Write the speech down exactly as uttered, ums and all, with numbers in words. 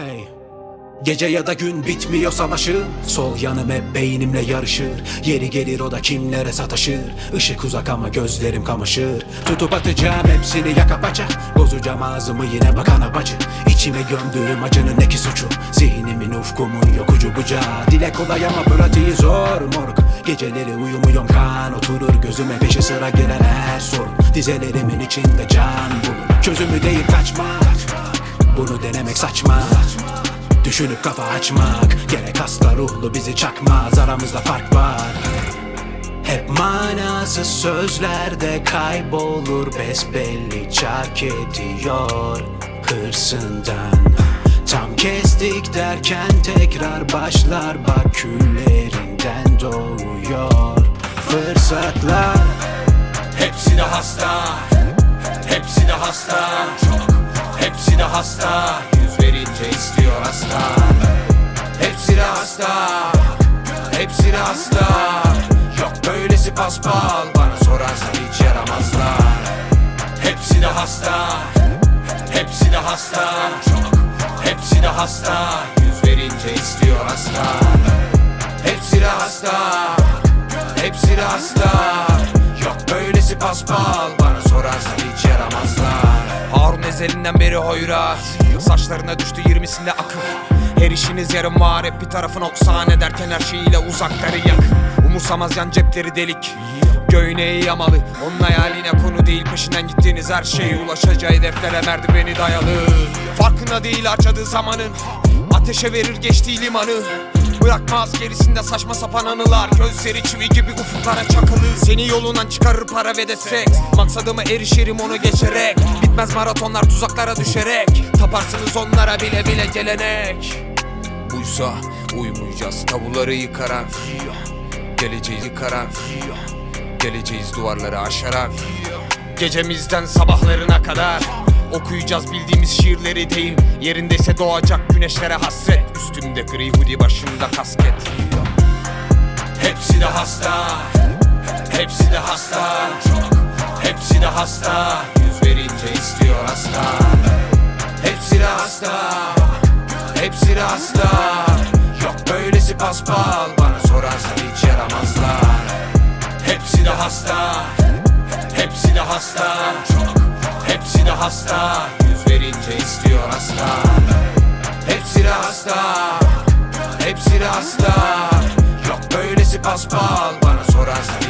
Ey. Gece ya da gün bitmiyor savaşın. Sol yanım hep beynimle yarışır. Yeri gelir o da kimlere sataşır. Işık uzak ama gözlerim kamaşır. Tutup atacağım hepsini yaka paça. Bozacağım ağzımı yine bakana bacı. İçime gömdüğüm acının ne ki suçu. Zihnimin ufkumun yok ucu bucağı. Dile kolay ama pratiği zor moruk. Geceleri uyumuyorum kan oturur gözüme. Peşi sıra gelen her sorun. Dizelerimin içinde can bulur. Çözümü değil kaçmak. Bunu denemek saçma. Düşünüp kafa açmak. Gerek hasta ruhlu bizi çakmaz. Aramızda fark var. Hep manasız sözlerde kaybolur. Besbelli çark ediyor hırsından. Tam kestik derken tekrar başlar. Bak küllerinden doğuyor fırsatlar. Hepsi de hasta, hepsi de hasta, hepsi de hasta. Yüz verince istiyor hasta. Hepsi de hasta, hepsi de hasta. Yok böylesi paspal, bana sorarsan hiç yaramazlar. Hepsi de hasta, hepsi de hasta, hepsi de hasta. Yüz verince istiyor hasta. Hepsi de hasta, hepsi de hasta. Yok böylesi paspal, bana sorarsan hiç yaramazlar. Harun ezelinden beri hoyrat, saçlarına düştü yirmisinde akıl. Her işiniz yarım var, hep bir tarafın oksan ederken her şeyiyle uzakları yak. Umursamaz yan cepleri delik, göğneği yamalı. Onun hayaline konu değil, peşinden gittiğiniz her şeye ulaşacağı hedeflere merdiveni dayalı. Farkında değil harcadığı zamanın, ateşe verir geçtiği limanı. Bırakmaz gerisinde saçma sapan anılar. Gözleri çivi gibi ufuklara çakılı. Seni yolundan çıkarır para ve de seks. Maksadıma erişirim onu geçerek. Bitmez maratonlar tuzaklara düşerek. Taparsınız onlara bile bile gelenek. Buysa uyumayacağız tabuları yıkarak. Geleceğiz yıkarak. Geleceğiz duvarları aşarak. Gecemizden sabahlarına kadar okuyacağız bildiğimiz şiirleri değil. Yerindeyse doğacak güneşlere hasret. Üstümde gri hoodie, başımda kasket. Hepsi de hasta, hepsi de hasta, hepsi de hasta. Yüz verince istiyor hasta. Hepsi de hasta, hepsi de hasta. Yok böylesi paspal, bana sorarsan hiç yaramazlar. Hepsi de hasta, hepsi de hasta, hepsi de hasta. Yüz verince istiyor hasta. Hepsi de hasta, hepsi de hasta. Yok böylesi paspal, bana sorarsan